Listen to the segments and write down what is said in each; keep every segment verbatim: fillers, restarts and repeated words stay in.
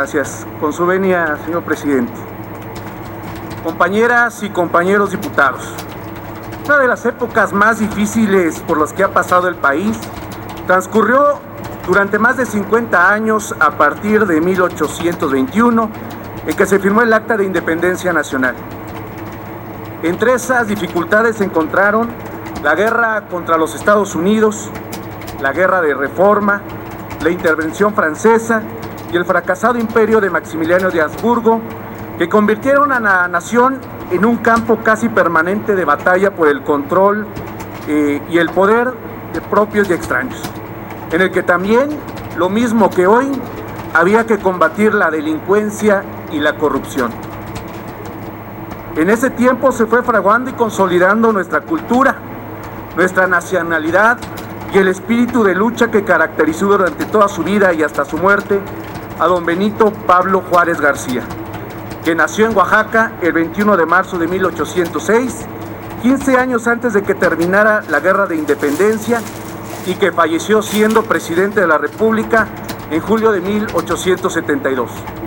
gracias. Con su venia, señor presidente. Compañeras y compañeros diputados, una de las épocas más difíciles por las que ha pasado el país transcurrió durante más de cincuenta años a partir de mil ochocientos veintiuno, en que se firmó el Acta de Independencia Nacional. Entre esas dificultades se encontraron la guerra contra los Estados Unidos, la guerra de Reforma, la intervención francesa y el fracasado imperio de Maximiliano de Habsburgo, que convirtieron a la nación en un campo casi permanente de batalla por el control eh, y el poder de propios y extraños, en el que también, lo mismo que hoy, había que combatir la delincuencia y la corrupción. En ese tiempo se fue fraguando y consolidando nuestra cultura, nuestra nacionalidad y el espíritu de lucha que caracterizó durante toda su vida y hasta su muerte a don Benito Pablo Juárez García, que nació en Oaxaca el veintiuno de marzo de mil ochocientos seis, quince años antes de que terminara la Guerra de Independencia, y que falleció siendo presidente de la República en julio de mil ochocientos setenta y dos.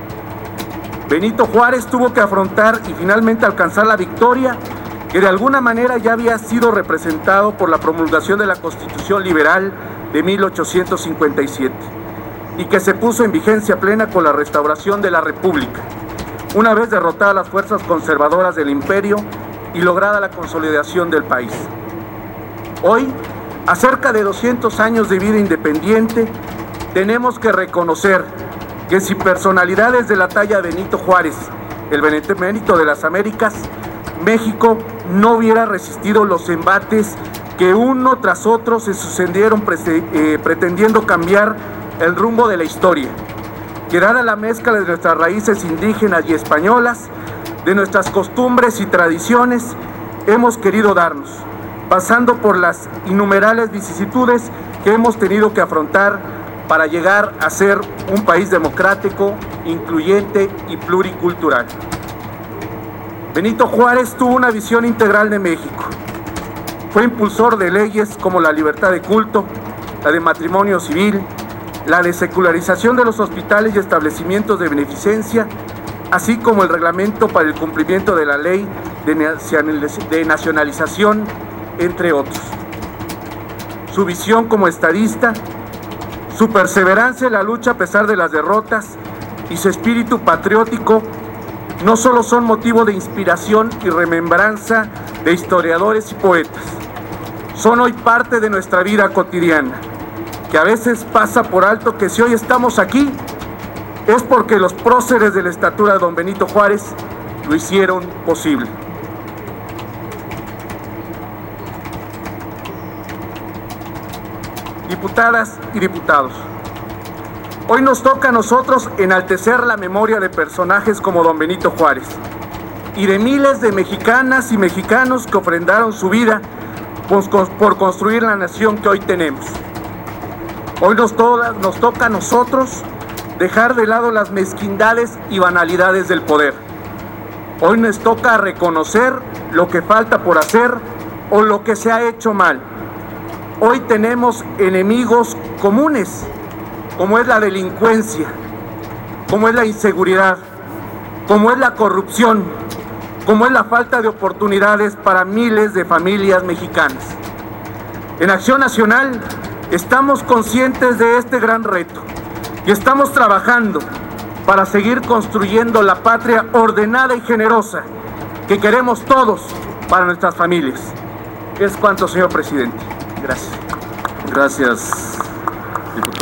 Benito Juárez tuvo que afrontar y finalmente alcanzar la victoria que de alguna manera ya había sido representado por la promulgación de la Constitución Liberal de mil ochocientos cincuenta y siete y que se puso en vigencia plena con la restauración de la República, una vez derrotadas las fuerzas conservadoras del imperio y lograda la consolidación del país. Hoy, a cerca de doscientos años de vida independiente, tenemos que reconocer que si personalidades de la talla de Benito Juárez, el benemérito de las Américas, México no hubiera resistido los embates que uno tras otro se sucedieron eh, pretendiendo cambiar el rumbo de la historia, que dada la mezcla de nuestras raíces indígenas y españolas, de nuestras costumbres y tradiciones, hemos querido darnos, pasando por las innumerables vicisitudes que hemos tenido que afrontar para llegar a ser un país democrático, incluyente y pluricultural. Benito Juárez tuvo una visión integral de México. Fue impulsor de leyes como la libertad de culto, la de matrimonio civil, la de secularización de los hospitales y establecimientos de beneficencia, así como el reglamento para el cumplimiento de la ley de nacionalización, entre otros. Su visión como estadista, su perseverancia en la lucha a pesar de las derrotas y su espíritu patriótico no solo son motivo de inspiración y remembranza de historiadores y poetas, son hoy parte de nuestra vida cotidiana, que a veces pasa por alto que si hoy estamos aquí es porque los próceres de la estatura de don Benito Juárez lo hicieron posible. Diputadas y diputados, hoy nos toca a nosotros enaltecer la memoria de personajes como don Benito Juárez y de miles de mexicanas y mexicanos que ofrendaron su vida por construir la nación que hoy tenemos. Hoy nos, todas, nos toca a nosotros dejar de lado las mezquindades y banalidades del poder. Hoy nos toca reconocer lo que falta por hacer o lo que se ha hecho mal. Hoy tenemos enemigos comunes, como es la delincuencia, como es la inseguridad, como es la corrupción, como es la falta de oportunidades para miles de familias mexicanas. En Acción Nacional estamos conscientes de este gran reto y estamos trabajando para seguir construyendo la patria ordenada y generosa que queremos todos para nuestras familias. Es cuanto, señor presidente. Gracias. Gracias.